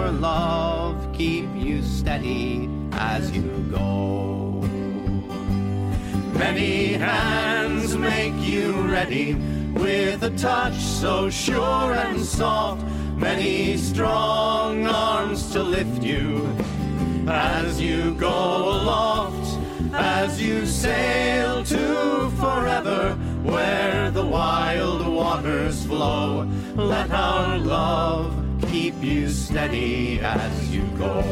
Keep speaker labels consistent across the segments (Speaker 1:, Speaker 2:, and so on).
Speaker 1: our love keep you steady as you go. Many hands make you ready with a touch so sure and soft. Many strong arms to lift you as you go aloft, as you sail to forever where the wild waters flow. Let our love keep you steady as you go.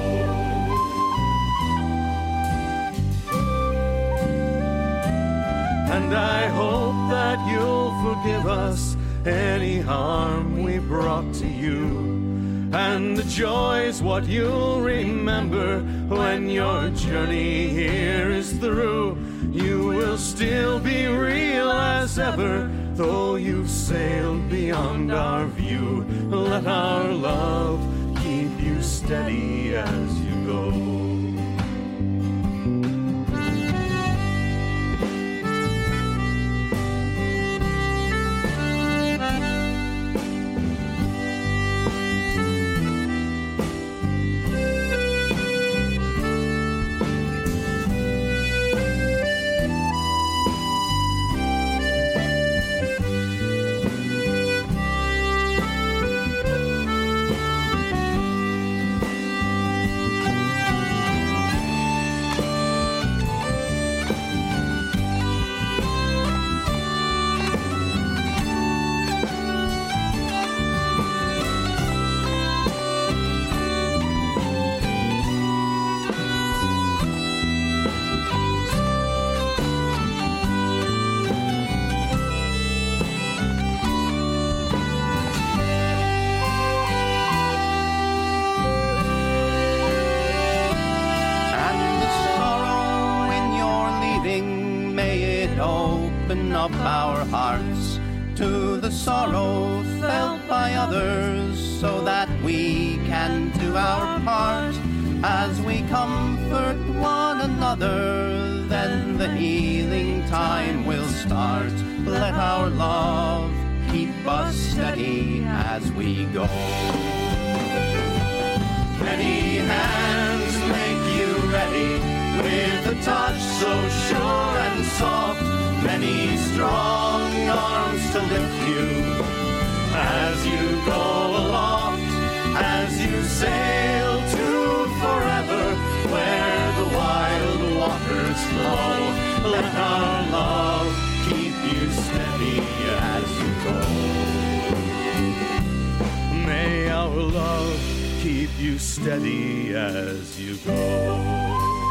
Speaker 1: And I hope that you'll forgive us any harm we brought to you. And the joy's what you'll remember when your journey here is through. You will still be real as ever, though you've sailed beyond our view. Let our love keep you steady as you go. Our hearts to the sorrow felt by others, so that we can do our part as we comfort one another. Then the healing time will start. Let our love keep us steady as we go. Many hands make you ready with a touch so sure and soft. Many strong arms to lift you as you go aloft, as you sail to forever where the wild waters flow. Let our love keep you steady as you go. May our love keep you steady as you go.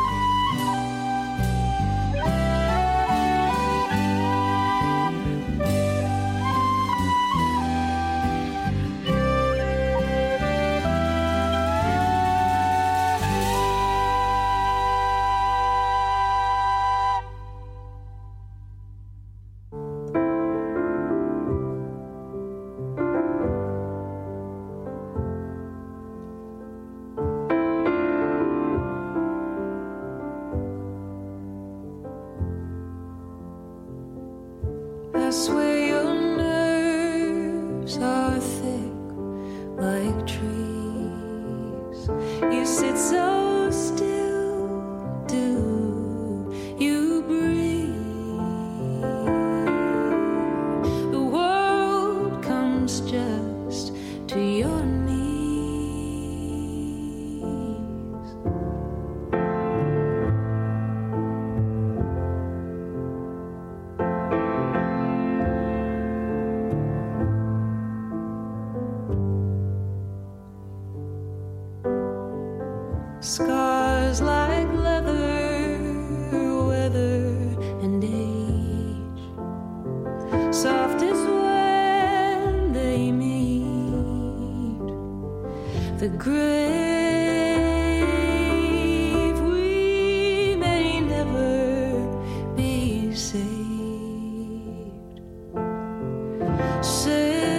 Speaker 2: I swear your nerves are thick like trees. You sit so still, do you breathe? The world comes just to your knees. Scars like leather, weather and age, soft as when they meet the grave. We may never be saved. Saved.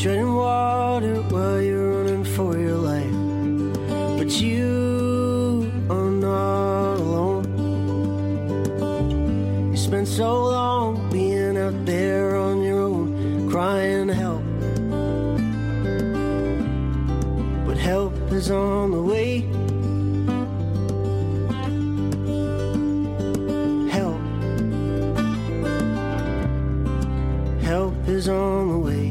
Speaker 3: treading water while you're running for your life. But you are not alone. You spent so long being out there on your own, crying help. But help is on the way. Help is on the way.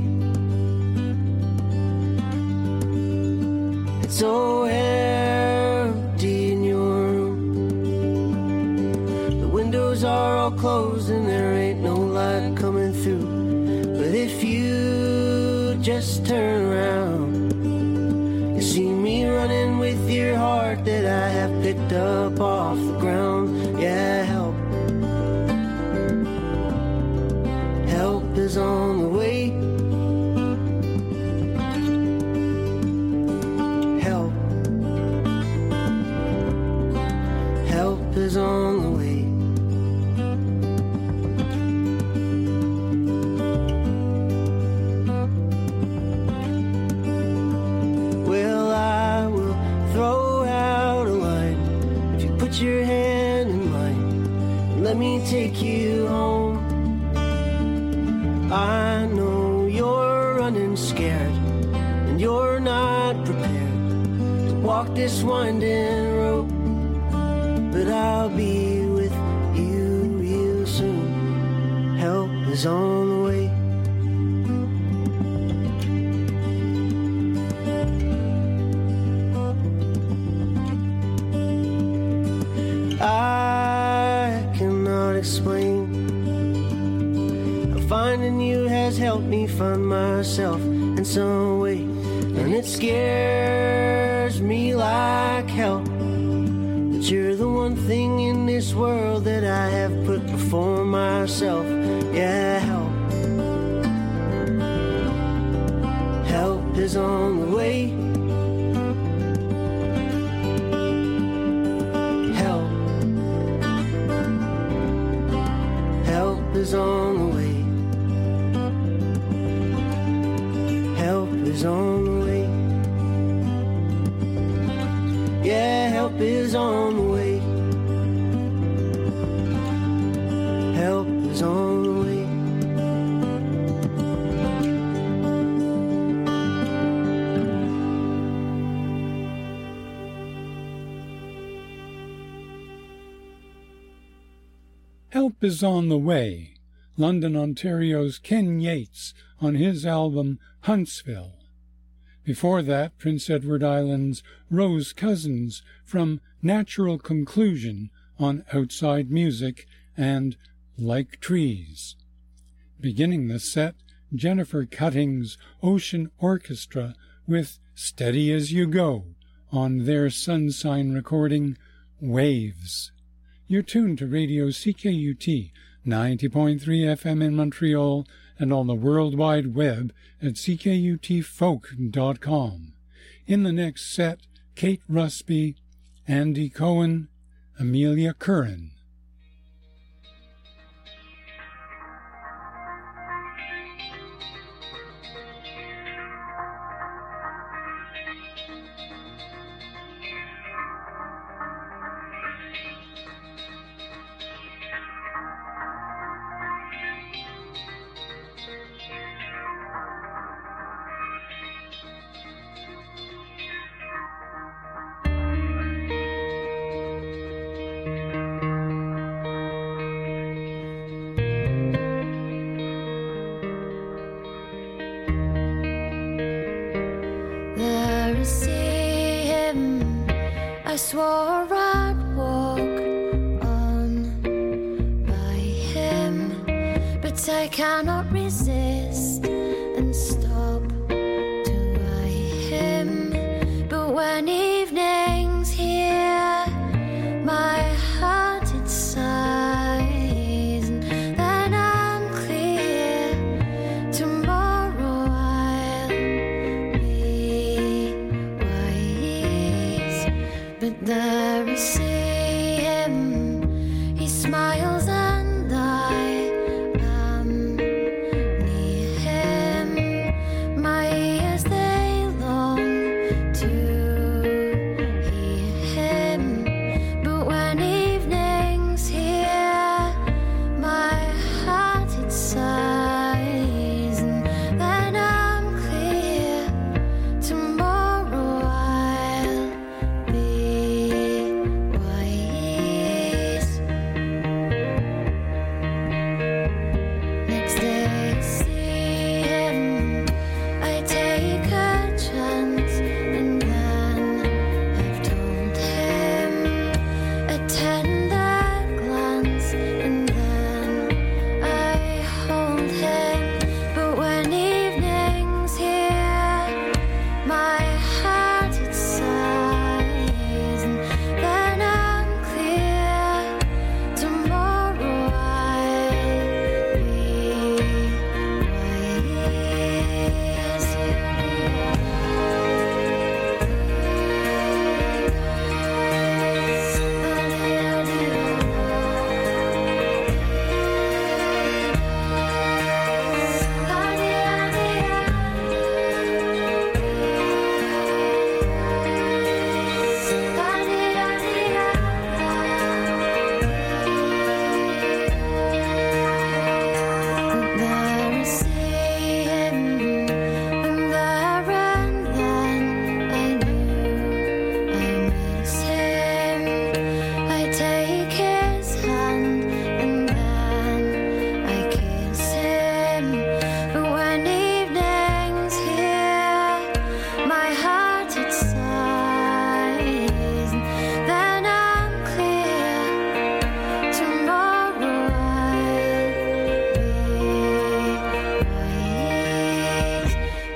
Speaker 3: It's so empty in your room. The windows are all closed and there ain't no light coming through. But if you just turn around, you see me running with your heart that I have picked up off the ground. Yeah, help. Help is on the way. Help. Help is on the way. Well, I will throw out a line if you put your hand in mine. Let me take you home. I know you're running scared and you're not prepared to walk this winding road, but I'll be with you real soon. Help is on the way. I cannot explain. Finding you has helped me find myself in some way, and it scares me like hell that you're the one thing in this world that I have put before myself. Yeah, help. Help is on the way. Help. Help is on the way. Help is on the way. Yeah, help is on the way. Help is on the way.
Speaker 4: Help is on the way. London, Ontario's Ken Yates on his album Huntsville. Before that, Prince Edward Island's Rose Cousins from Natural Conclusion on Outside Music and Like Trees. Beginning the set, Jennifer Cutting's Ocean Orchestra with Steady As You Go on their Sunsign recording Waves. You're tuned to Radio CKUT 90.3 FM in Montreal and on the World Wide Web at ckutfolk.com. In the next set, Kate Rusby, Andy Cohen, Amelia Curran.
Speaker 2: I swore I'd walk on by him, but I cannot resist and stop to eye him. But when evening's here, my heart it sighs, and then I'm clear. Tomorrow I'll be wise. But there I see him, he smiles and I am near him.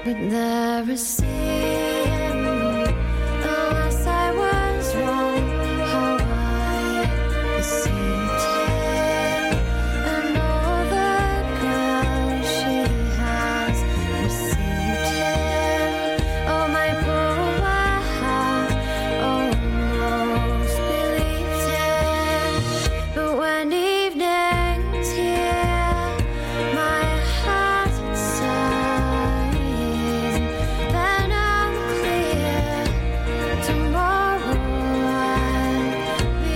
Speaker 2: Could never see him unless I was wrong. How I deceived him and all the girls she has received him. Oh, my poor heart almost believed him. But when evening's here, my heart sighs. Then I'm clear. Tomorrow I'll be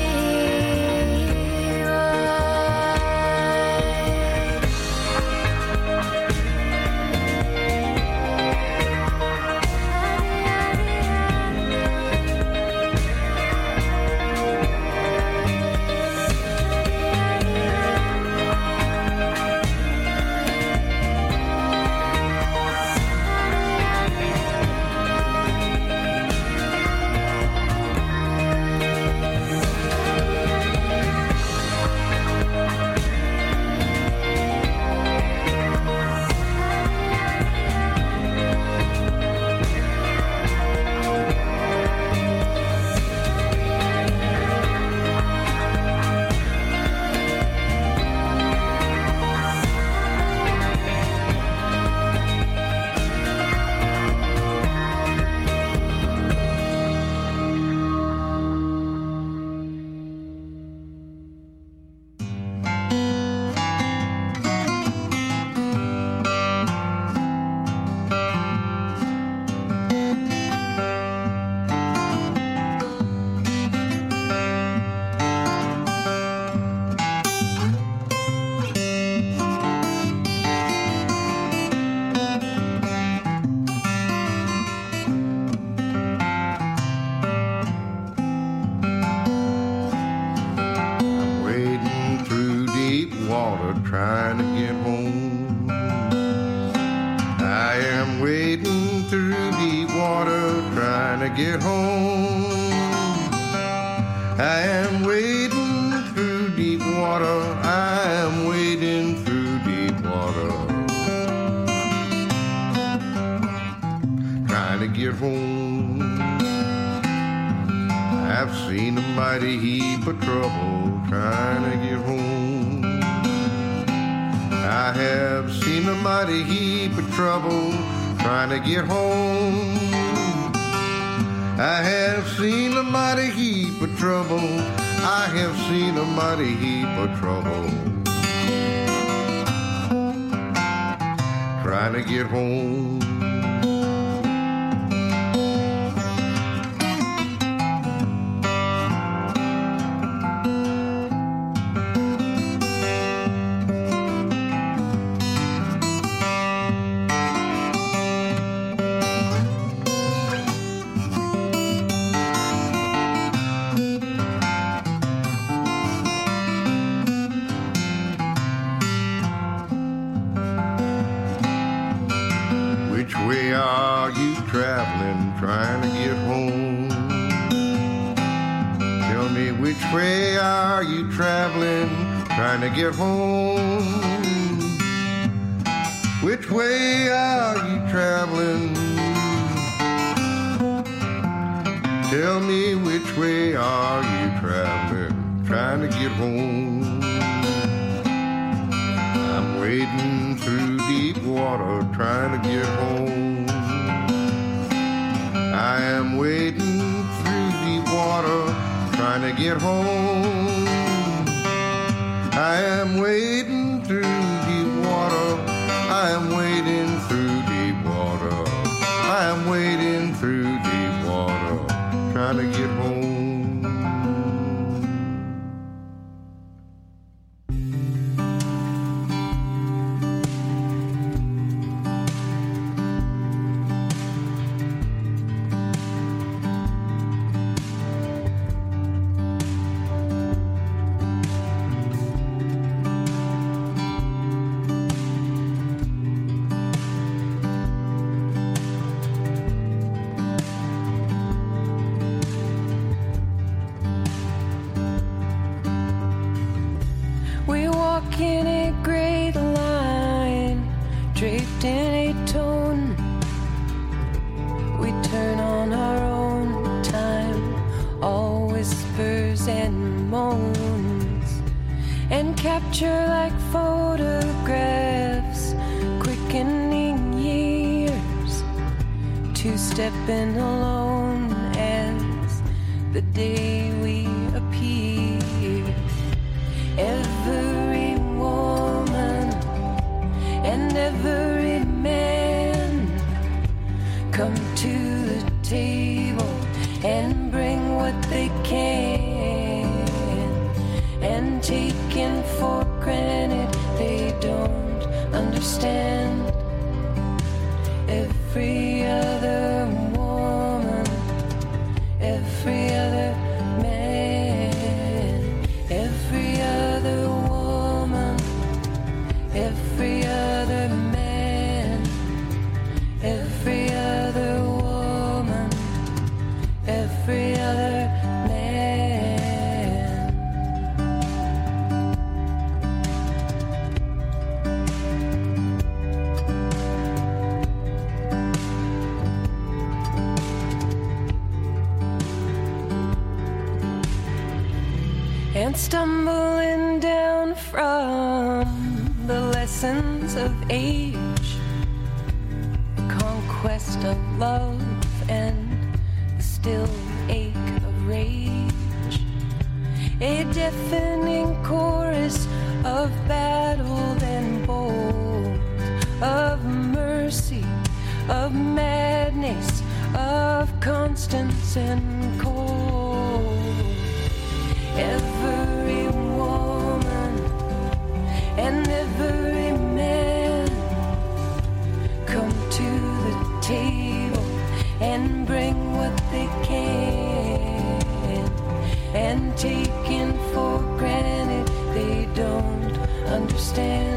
Speaker 5: Wading through deep water trying to get home. I am wading through deep water trying to get home. I am wading through deep water. I am wading through deep water trying to get home. I've seen a mighty heap of trouble trying to get home. I have seen a mighty heap of trouble trying to get home. I have seen a mighty heap of trouble. I have seen a mighty heap of trouble trying to get home. Which way are you traveling, trying to get home? Tell me, which way are you traveling, trying to get home? Which way are you traveling? Tell me, which way are you traveling, trying to get home? I'm wading through deep water trying to get home. I am wading through deep water trying to get home. I am wading through deep water. I am wading through deep water. I am wading through deep water trying to get home.
Speaker 3: We walk in a great line, draped in a tone capture like photographs, quickening years, two-stepping alone as the day we appear. Every woman and every man come to the table and bring what they can, and taken for granted they don't understand. Every other woman, every other man, every other woman, every other man, every other woman, every other man. And stumbling down from the lessons of age, the conquest of love and the still ache of rage, a deafening chorus of battle and bold, of mercy, of madness, of constance and cold. Every woman and every man come to the table and bring what they can, and taken for granted they don't understand.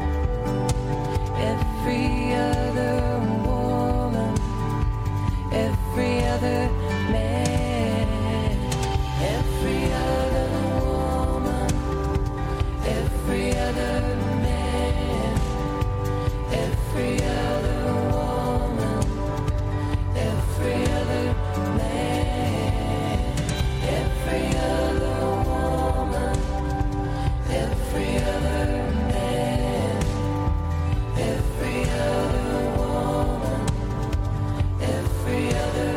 Speaker 3: Every other woman, every other man, every other woman, every other man, every other woman, every other man, every other woman, every other man, every other woman, every other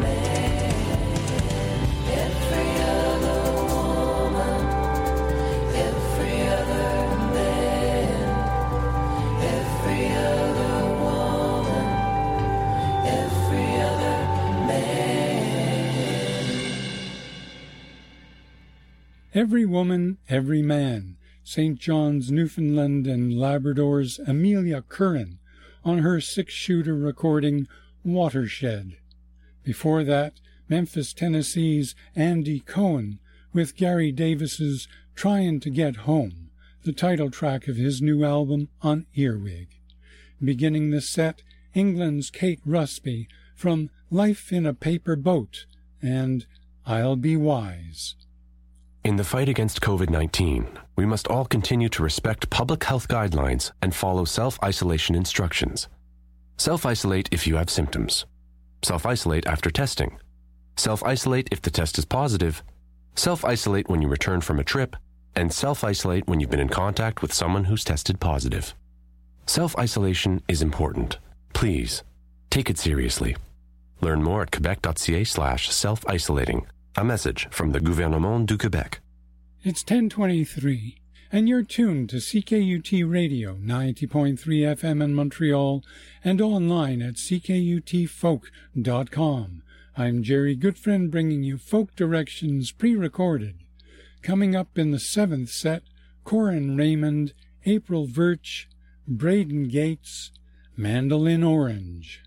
Speaker 3: man, every other woman, every other man, every other woman, every other man.
Speaker 4: Every Woman, Every Man, St. John's, Newfoundland and Labrador's Amelia Curran on her 6-shooter recording Watershed. Before that, Memphis, Tennessee's Andy Cohen with Gary Davis's Tryin' to Get Home, the title track of his new album on Earwig. Beginning the set, England's Kate Rusby from Life in a Paper Boat and I'll Be Wise.
Speaker 6: In the fight against COVID-19, we must all continue to respect public health guidelines and follow self-isolation instructions. Self-isolate if you have symptoms. Self-isolate after testing. Self-isolate if the test is positive. Self-isolate when you return from a trip. And self-isolate when you've been in contact with someone who's tested positive. Self-isolation is important. Please, take it seriously. Learn more at quebec.ca/self-isolating. A message from the Gouvernement du Québec.
Speaker 4: It's 10:23, and you're tuned to CKUT Radio 90.3 FM in Montreal and online at ckutfolk.com. I'm Jerry Goodfriend bringing you folk directions pre-recorded. Coming up in the 7th set, Corin Raymond, April Virch, Braden Gates, Mandolin Orange.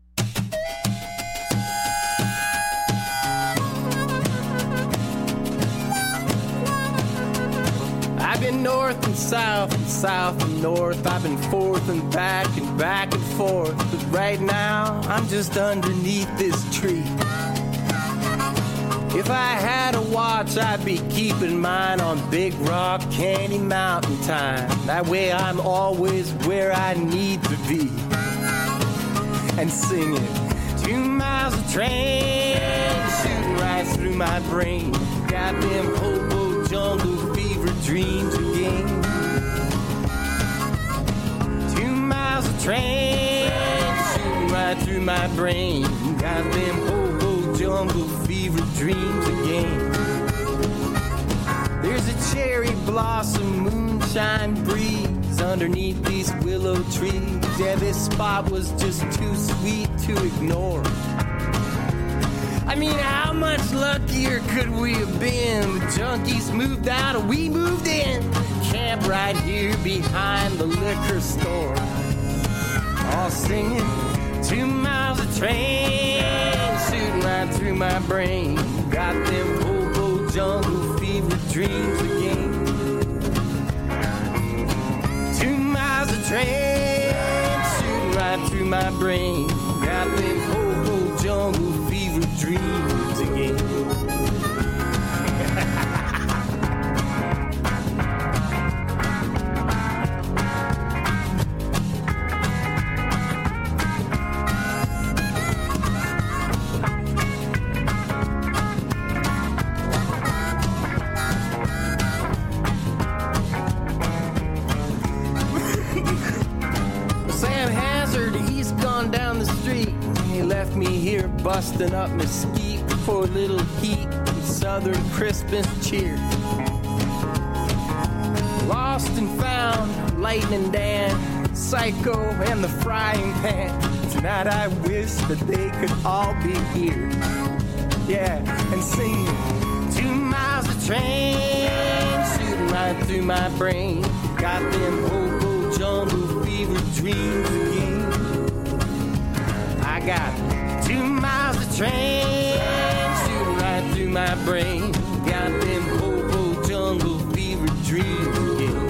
Speaker 7: I've been north and south and north. I've been forth and back and forth. But right now, I'm just underneath this tree. If I had a watch, I'd be keeping mine on Big Rock Candy Mountain time. That way I'm always where I need to be. And singing 2 miles of train, shooting right through my brain. Got them hobo jungle fever dreams again. train shooting right through my brain. Got them hobo jungle fever dreams again. There's a cherry blossom moonshine breeze underneath these willow trees. Yeah, this spot was just too sweet to ignore. I mean, how much luckier could we have been? The junkies moved out and we moved in. Camp right here behind the liquor store. All singing 2 miles of train shooting right through my brain. Got them hobo jungle fever dreams again. 2 miles of train shooting right through my brain. Got them hobo jungle fever dreams again. Busting up mesquite for a little heat and southern Christmas cheer. Lost and found, Lightning Dan, Psycho, and the Frying Pan. Tonight I wish that they could all be here. Yeah, and singing 2 miles of train shooting right through my brain. Got them hobo jungle fever dreams again. I got 2 miles of train shooting right through my brain. Got them hobo jungle fever dreams again.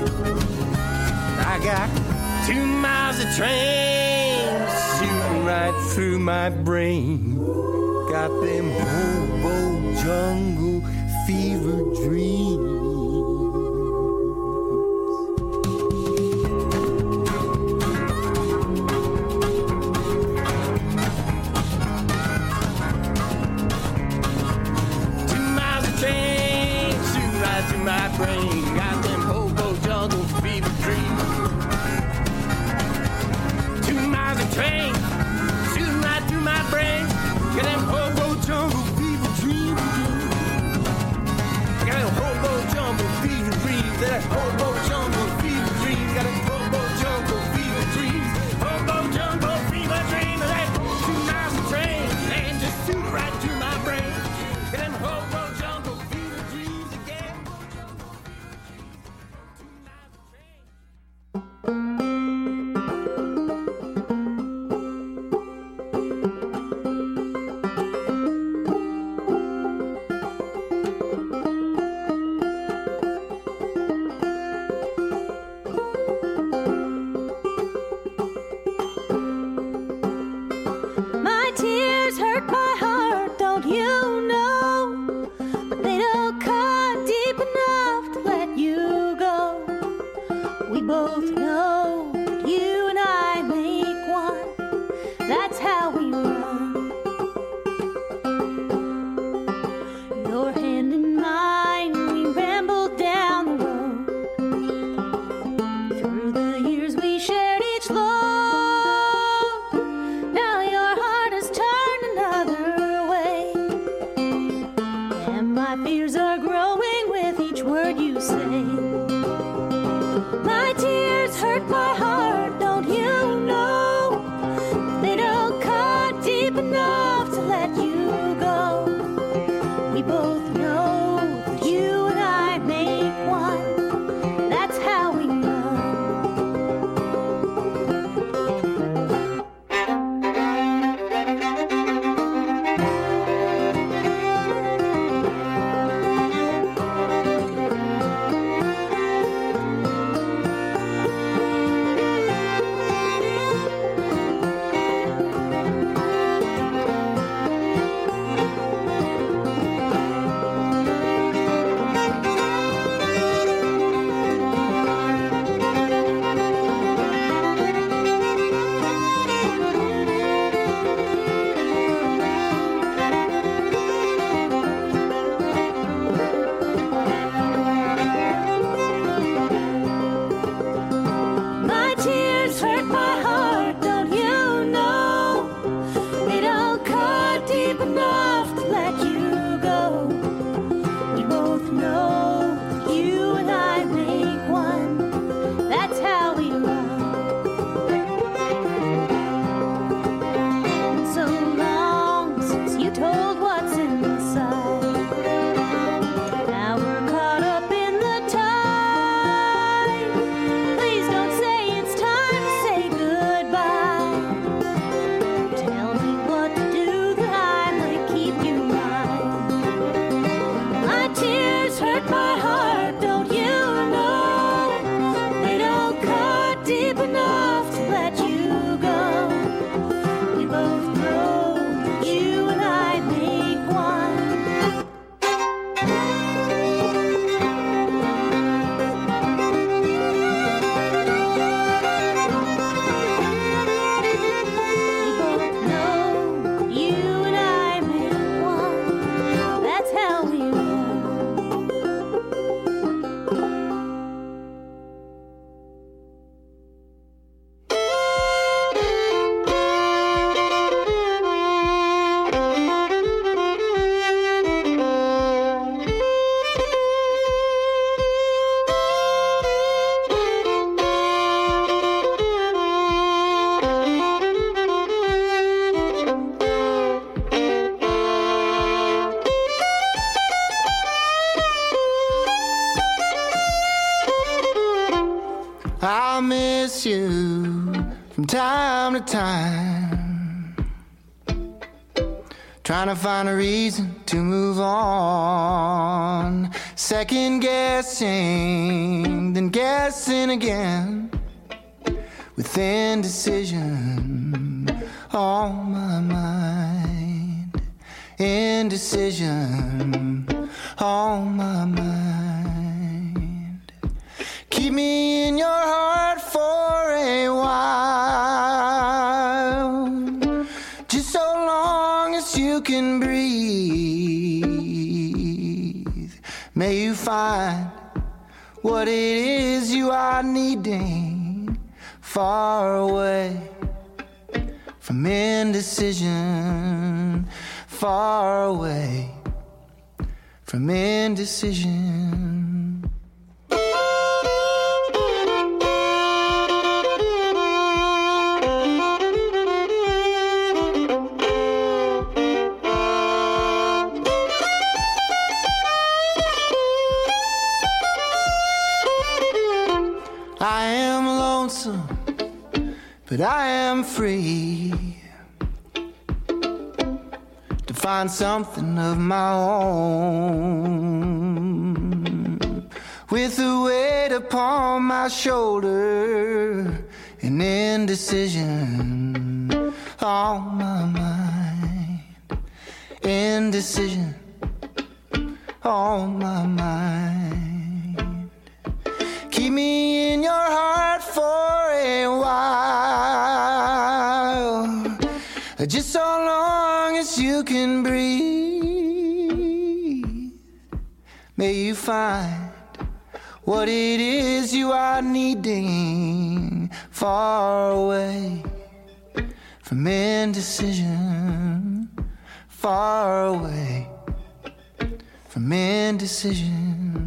Speaker 7: I got 2 miles of train shooting right through my brain. Got them hobo jungle fever dreams. My brain got them hobo jungle fever dreams. 2 miles of train shooting right through my brain. Got them hobo jungle fever dreams. Got them hobo jungle fever dreams. Got them hobo jungle fever dreams. Got them hobo jungle fever dreams. Hobo jungle fever dreams. Got 2 miles of train and just shoot right through my brain. Got them hobo jungle fever dreams again.
Speaker 3: from time to time, trying to find a reason to move on, second guessing, then guessing again, with indecision on my mind, indecision on my mind. Keep me in your heart for a while, just so long as you can breathe. May you find what it is you are needing, far away from indecision, far away from indecision. I am lonesome, but I am free to find something of my own, with a weight upon my shoulder, an indecision on my mind, indecision on my mind. Keep me in your heart for a while, just so long as you can breathe. May you find what it is you are needing, far away from indecision, far away from indecision.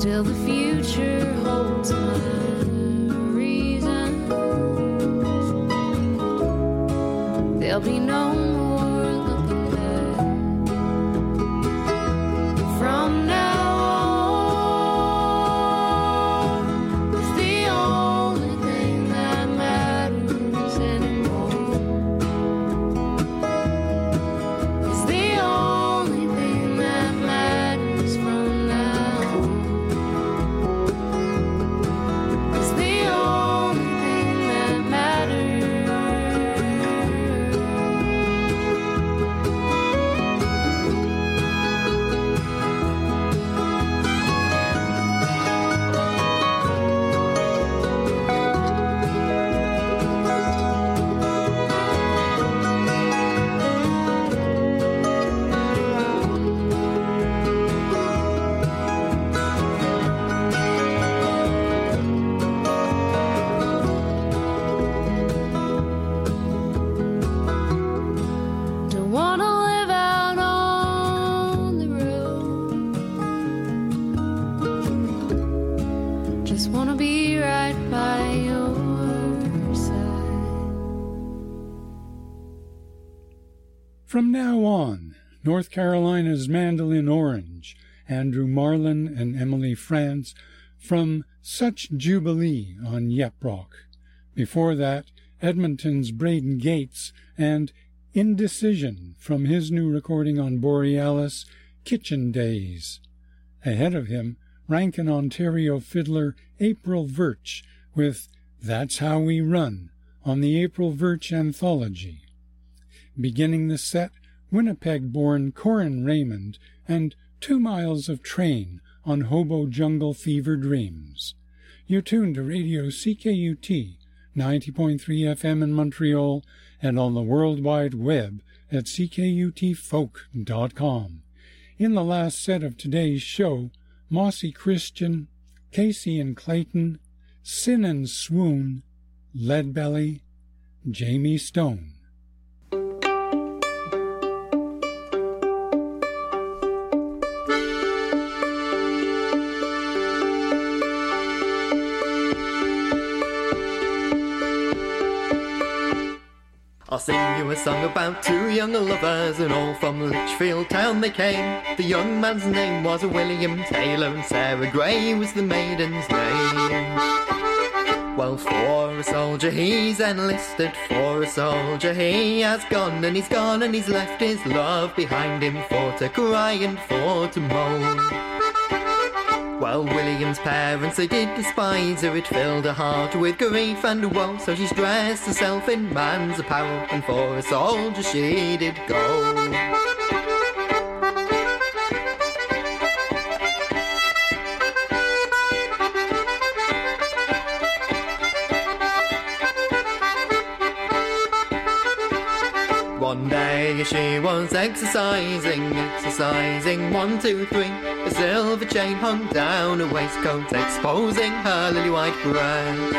Speaker 2: Still the future holds my reason. There'll be no more looking back. From now on, it's the only thing that matters anymore. It's the only thing that matters from now on. It's the only thing that matters. Don't wanna live out on the road. Just wanna be right by your side.
Speaker 4: From now on, North Carolina's Mandolin Orange, Andrew Marlin and Emily France, from Such Jubilee on Yep Rock. Before that, Edmonton's Braden Gates and Indecision from his new recording on Borealis, Kitchen Days. Ahead of him, Rankin, Ontario fiddler April Virch with That's How We Run on the April Virch Anthology. Beginning the set, Winnipeg-born Corin Raymond and 2 Miles of Train on Hobo Jungle Fever Dreams. You're tuned to Radio CKUT, 90.3 FM in Montreal, and on the World Wide Web at ckutfolk.com. In the last set of today's show, Mossy Christian, Casey and Clayton, Sin and Swoon, Leadbelly, Jamie Stone.
Speaker 1: I'll sing you a song about 2 young lovers, and all from Litchfield town they came. The young man's name was William Taylor, and Sarah Gray was the maiden's name. Well, for a soldier he's enlisted, for a soldier he has gone, and he's gone and he's left his love behind him, for to cry and for to moan. Well, William's parents, they did despise her. It filled her heart with grief and woe, so she's dressed herself in man's apparel, and for a soldier she did go. One day she was exercising, 1, 2, 3. A silver chain hung down her waistcoat, exposing her lily-white breast.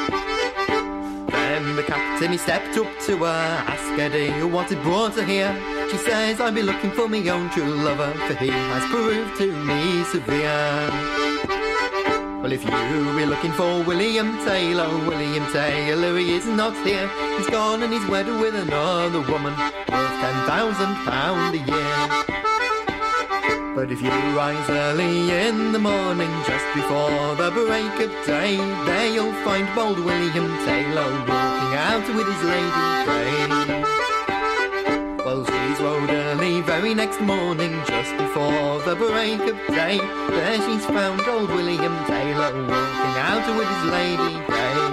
Speaker 1: Then the captain, he stepped up to her, asked her, what had brought her here? She says, I'll be looking for my own true lover, for he has proved to me severe. Well, if you be looking for William Taylor, he is not here. He's gone and he's wedded with another woman, worth £10,000 a year. But if you rise early in the morning, just before the break of day, there you'll find bold William Taylor walking out with his lady Grey. Well, she's rode early very next morning, just before the break of day. There she's found old William Taylor walking out with his lady Grey.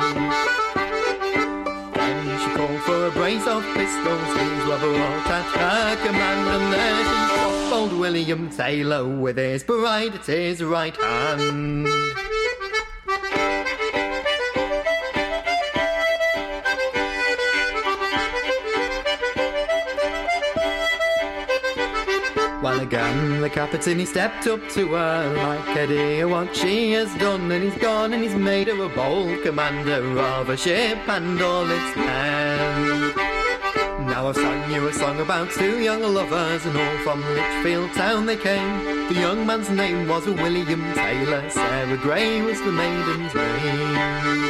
Speaker 1: Then she called for a brace of pistols, these were brought at her command, and there she saw old William Taylor with his bride at his right hand. Well, again the captain, he stepped up to her like a dear what she has done, and he's gone and he's made her a bold commander of a ship and all its men. Now Now I've sung you a song about two young lovers, and all from Lichfield town they came. The young man's name was William Taylor, Sarah Gray was the maiden's name.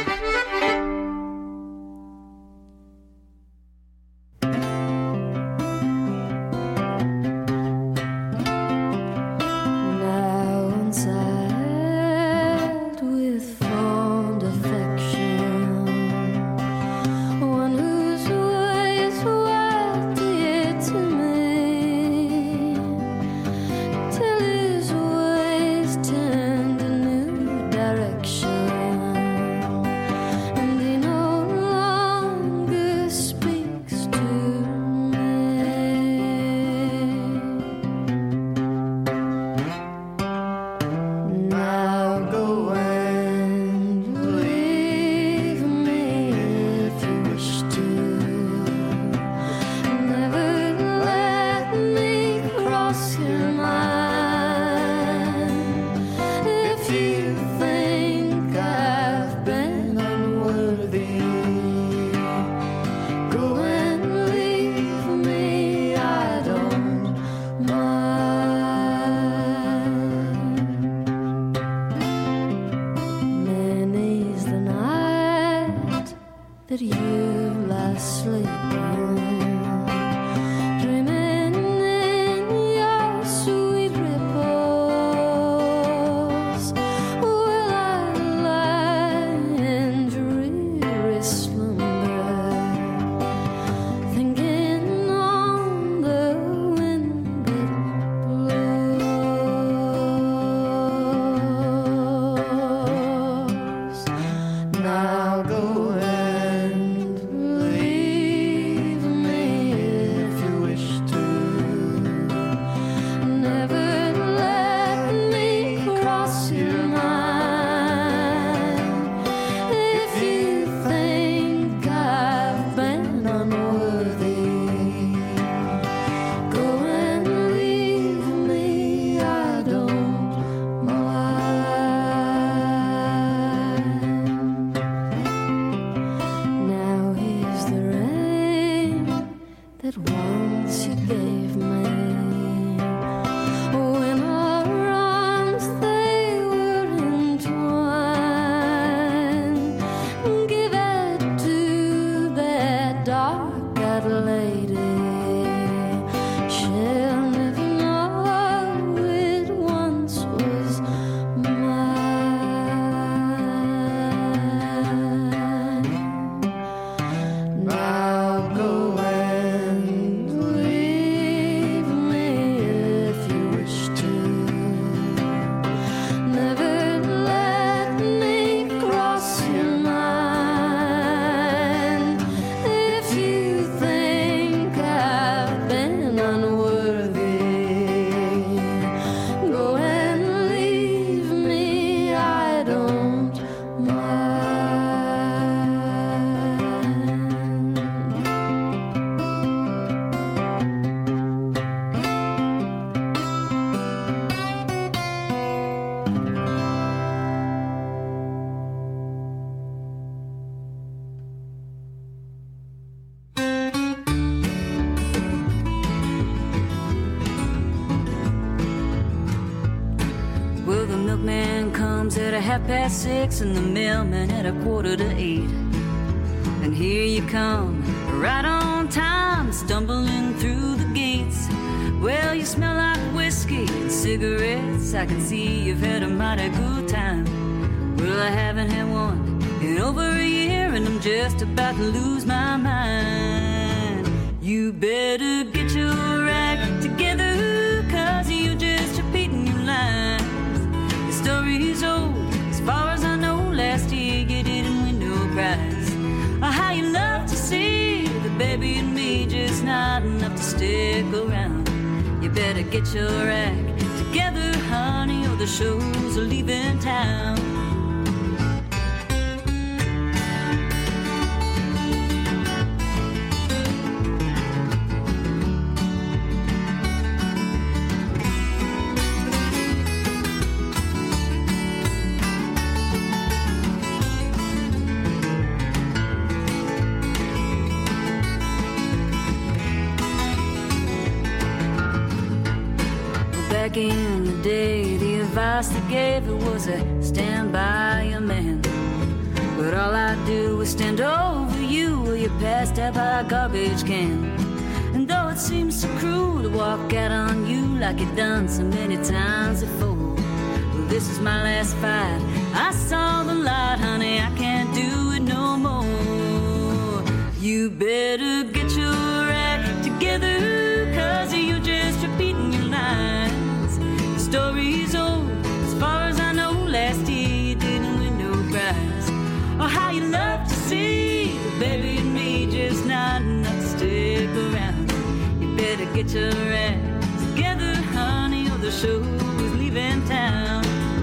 Speaker 8: At 6:30 and the mailman at 7:45. And here you come, right on time, stumbling through the gates. Well, you smell like whiskey and cigarettes. I can see you've had a mighty good time. Well, I haven't had one in over a year, and I'm just about to lose my mind. You better get your act together, 'cause you're just repeating your lines. The story's old, as far as I know. Last year you didn't win no prize. How you love to see the baby and me, just not enough to stick around. You better get your act together, honey, or the shows are leaving town. the day, the advice they gave her was a stand by your man. But all I do is stand over you while you passed out by a garbage can. And though it seems so cruel to walk out on you like you've done so many times before, well, this is my last fight. I saw the light, honey, I can't do it no more. You better get your act together, 'cause you're just repeating your lines. The story's old, as far as I know, last year you didn't win no prize. Or how you love to see the baby and me just not enough to stick around. You better get your act together, honey, or the show is leaving town.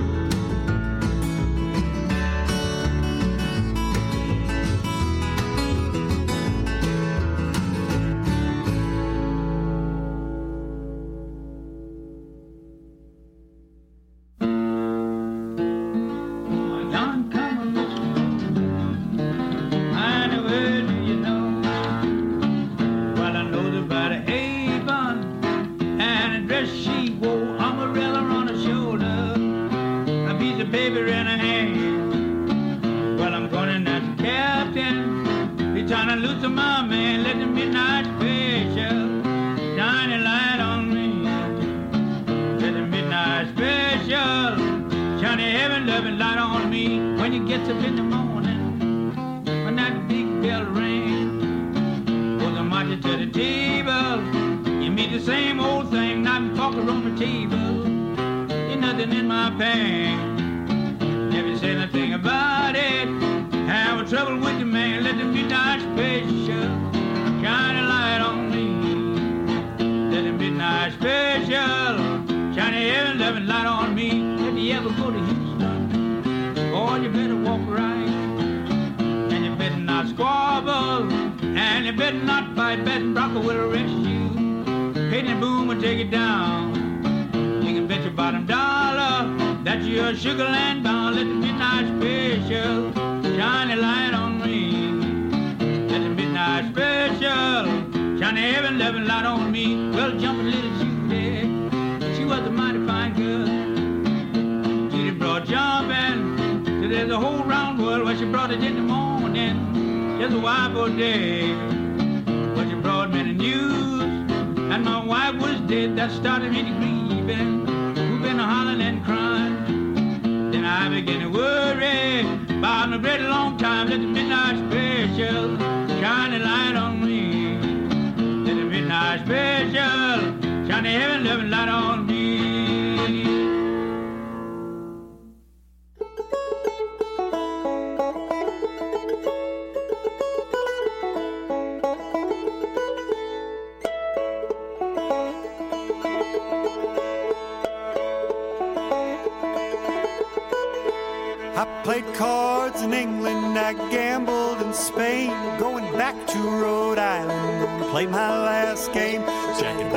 Speaker 9: I played cards in England, I gambled in Spain, going back to Rhode Island, gonna play my last game. Jack of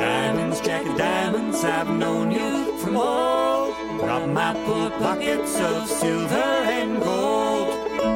Speaker 9: diamonds, I've known you from old. Rob my poor pockets of silver and gold.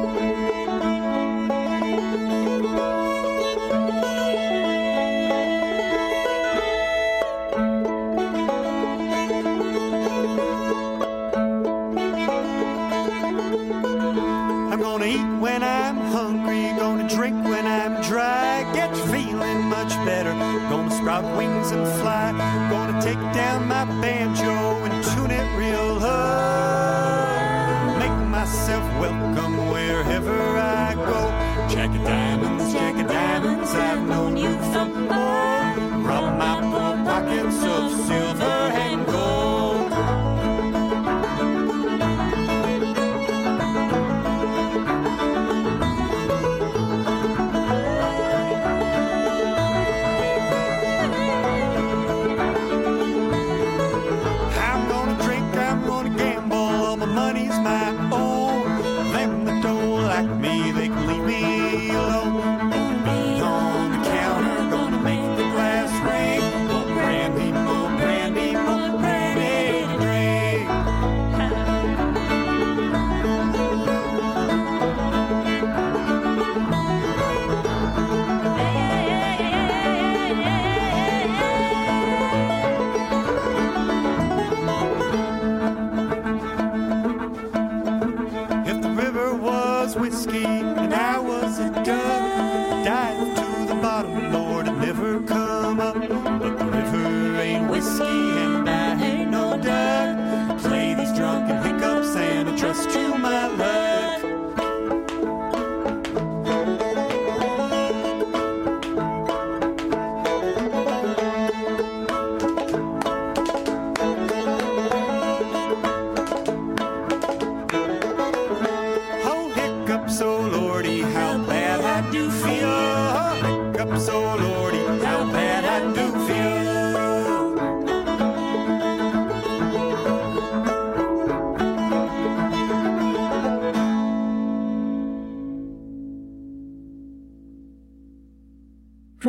Speaker 9: I'm gonna eat when I'm hungry, gonna drink when I'm dry, get feeling much better, gonna sprout wings and fly, gonna take down my banjo and tune it real low, make myself welcome wherever I go. Jack of diamonds, I've known you from old, rob my poor pockets of silver and gold. Money's my own. Them that don't like me, they can leave me alone. Gonna be on the counter, gonna make the glass ring. More brandy, more brandy, more brandy to drink.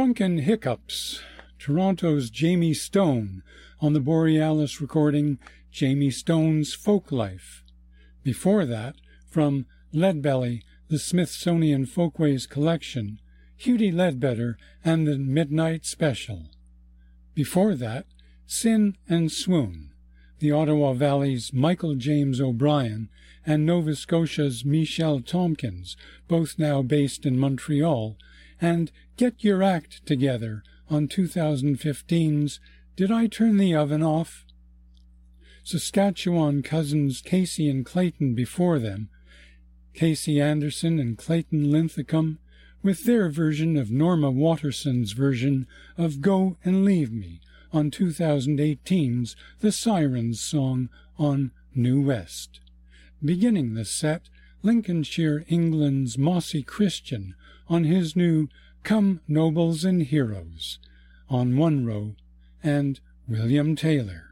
Speaker 4: Drunken Hiccups, Toronto's Jamie Stone, on the Borealis recording Jamie Stone's Folklife. Before that, from Leadbelly, the Smithsonian Folkways Collection, Hughie Ledbetter and the Midnight Special. Before that, Sin and Swoon, the Ottawa Valley's Michael James O'Brien and Nova Scotia's Michelle Tompkins, both now based in Montreal, and Get Your Act Together on 2015's Did I Turn the Oven Off? Saskatchewan cousins Casey and Clayton before them, Casey Anderson and Clayton Linthicum, with their version of Norma Waterson's version of Go and Leave Me on 2018's The Sirens song on New West. Beginning the set, Lincolnshire, England's Mossy Christian on his new Come Nobles and Heroes on one row, and William Taylor.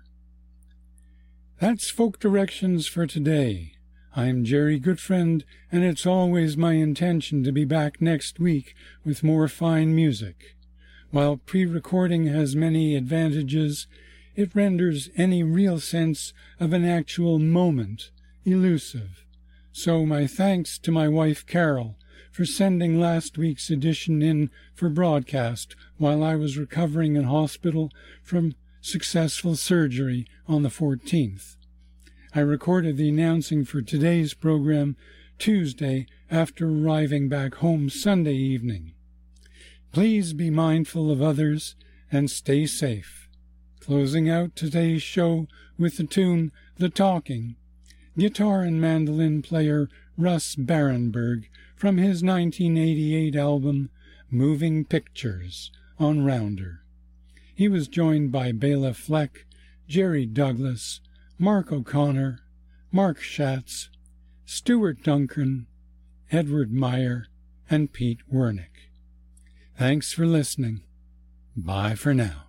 Speaker 4: That's Folk Directions for today. I'm Jerry Goodfriend, and it's always my intention to be back next week with more fine music. While pre-recording has many advantages, it renders any real sense of an actual moment elusive. So my thanks to my wife Carol for sending last week's edition in for broadcast while I was recovering in hospital from successful surgery on the 14th. I recorded the announcing for today's program Tuesday after arriving back home Sunday evening. Please be mindful of others and stay safe. Closing out today's show with the tune The Talking, guitar and mandolin player Russ Barenberg from his 1988 album Moving Pictures on Rounder. He was joined by Bela Fleck, Jerry Douglas, Mark O'Connor, Mark Schatz, Stuart Duncan, Edward Meyer, and Pete Wernick. Thanks for listening. Bye for now.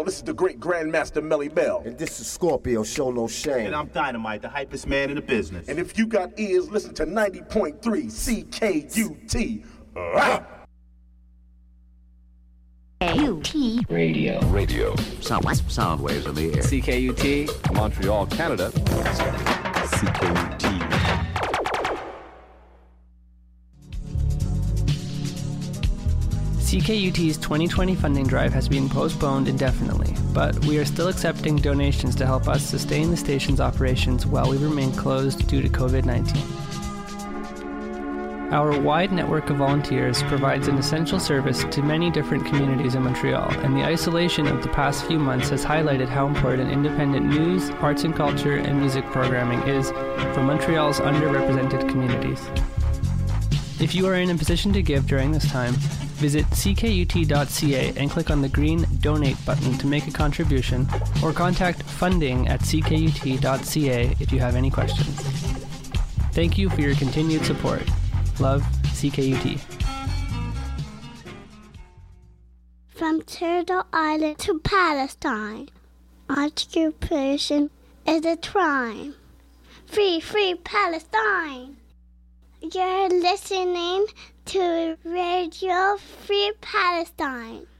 Speaker 10: y'all. This is the great Grandmaster Melly Bell.
Speaker 11: And this is Scorpio, show no shame.
Speaker 12: And I'm Dynamite, the hypest man in the business.
Speaker 10: And if you got ears, listen to 90.3 CKUT.
Speaker 13: CKUT Radio. Sound waves in the air.
Speaker 14: CKUT Montreal, Canada. CKUT.
Speaker 15: CKUT's 2020 funding drive has been postponed indefinitely, but we are still accepting donations to help us sustain the station's operations while we remain closed due to COVID-19. Our wide network of volunteers provides an essential service to many different communities in Montreal, and the isolation of the past few months has highlighted how important independent news, arts and culture, and music programming is for Montreal's underrepresented communities. If you are in a position to give during this time, visit ckut.ca and click on the green Donate button to make a contribution, or contact funding@ckut.ca if you have any questions. Thank you for your continued support. Love, CKUT.
Speaker 2: From Turtle Island to Palestine, occupation is a crime. Free, free Palestine! You're listening to Radio Free Palestine.